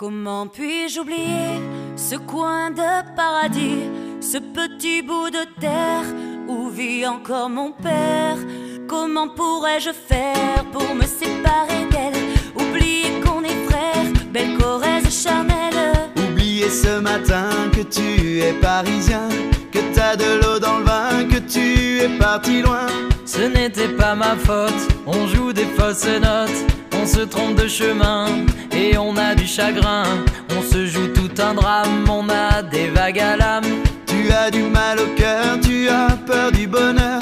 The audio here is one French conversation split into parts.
Comment puis-je oublier ce coin de paradis, ce petit bout de terre où vit encore mon père? Comment pourrais-je faire pour me séparer d'elle? Oublier qu'on est frères, belle Corrèze charnelle. Oublier ce matin que tu es parisien, que t'as de l'eau dans le vin, que tu es parti loin. Ce n'était pas ma faute, on joue des fausses notes. On se trompe de chemin et on a du chagrin. On se joue tout un drame, on a des vagues à l'âme. Tu as du mal au cœur, tu as peur du bonheur.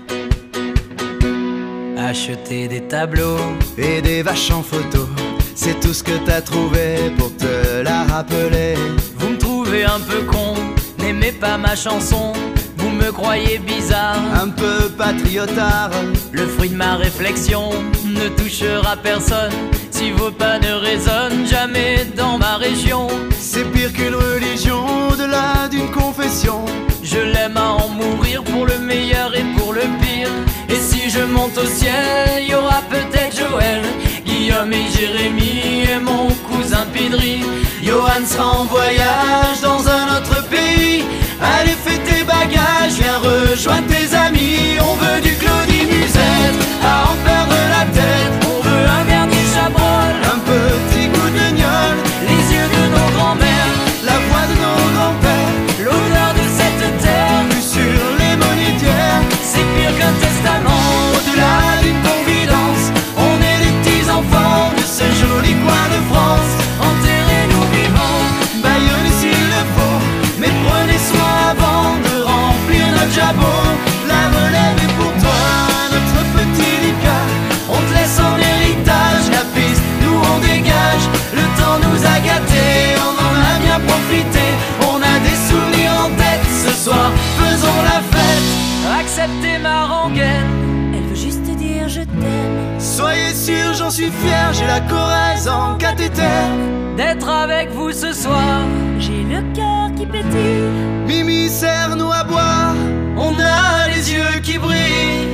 Acheter des tableaux et des vaches en photo, c'est tout ce que t'as trouvé pour te la rappeler. Vous me trouvez un peu con, n'aimez pas ma chanson. Vous me croyez bizarre, un peu patriotard. Le fruit de ma réflexion ne touchera personne si vos pas ne résonnent jamais dans ma région. C'est pire qu'une religion, au-delà d'une confession. Je l'aime à en mourir pour le meilleur et pour le pire. Et si je monte au ciel, il y aura peut-être Joël, Guillaume et Jérémy et mon cousin Pidri. Johan sera en voyage dans un autre pays. Allez, fais tes bagages, viens rejoindre tes amis. On veut du Claudie Musette, à en perdre la tête. On veut un dernier Chabrol, un petit goût de gnôle, les yeux de nos grands-mères, la voix de nos grands-pères, l'odeur de cette terre, vue sur les monétières. C'est pire qu'un testament, au-delà d'une confidence. On est les petits enfants de ce joli coin de France. Enterrez-nous vivants, baillonnez s'il le faut, mais prenez soin avant de remplir notre jabot. La relève est pour toi, notre petit Lucas. On te laisse en héritage la piste, nous on dégage. Le temps nous a gâtés, on en a bien profité. On a des souvenirs en tête, ce soir faisons la fête. Acceptez ma rengaine, elle veut juste dire je t'aime. Soyez sûr, j'en suis fier, j'ai la Corrèze en cathéter. D'être avec vous ce soir, j'ai le cœur qui pétille. Mimi, serre-nous à boire, on a les yeux qui brillent.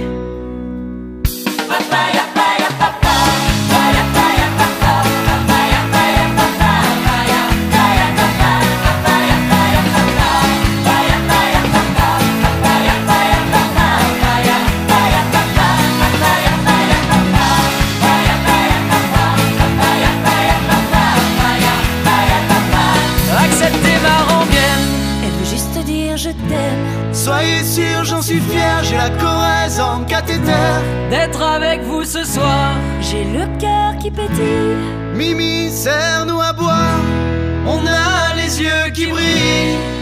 Papaya, papaya, papa. Papaya, papaya, papa. Papaya, papaya, papa. Papaya, papaya, papa. Papaya, papaya, papa. Papaya, papaya, papa. Papaya, papaya, papa. Papaya, papaya, papa. Papaya, papaya, papa. Papaya, papaya, papa. Papaya, papaya, papa. Papaya, papaya, papa. acceptez ma rengaine. Elle veut juste dire je t'aime. Soyez sûr, j'en suis fier, j'ai la Corrèze en cathéter. D'être avec vous ce soir, j'ai le cœur qui pétille. Mimi, serre-nous à boire, on a les yeux qui brillent.